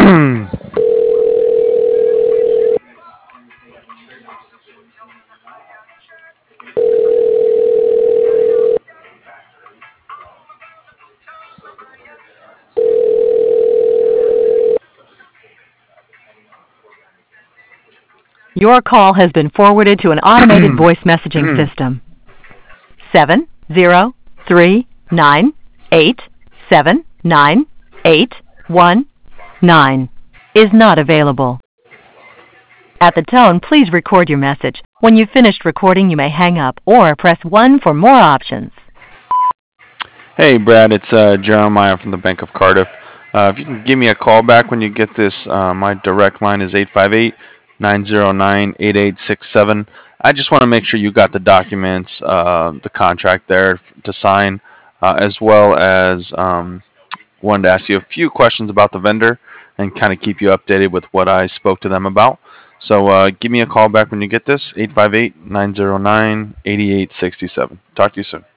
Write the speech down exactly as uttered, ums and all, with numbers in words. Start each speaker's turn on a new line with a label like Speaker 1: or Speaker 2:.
Speaker 1: Your call has been forwarded to an automated voice messaging system. Seven zero three nine eight seven nine eight one nine is not available. At the tone, please record your message. When you've finished recording, you may hang up or press one for more options.
Speaker 2: Hey, Brad, it's uh, Jeremiah from the Bank of Cardiff. Uh, if you can give me a call back when you get this, uh, my direct line is eight five eight, nine zero nine, eight eight six seven. I just want to make sure you got the documents, uh, the contract there to sign, uh, as well as um, wanted to ask you a few questions about the vendor and kind of keep you updated with what I spoke to them about. So uh, give me a call back when you get this, eight five eight, nine zero nine, eight eight six seven. Talk to you soon.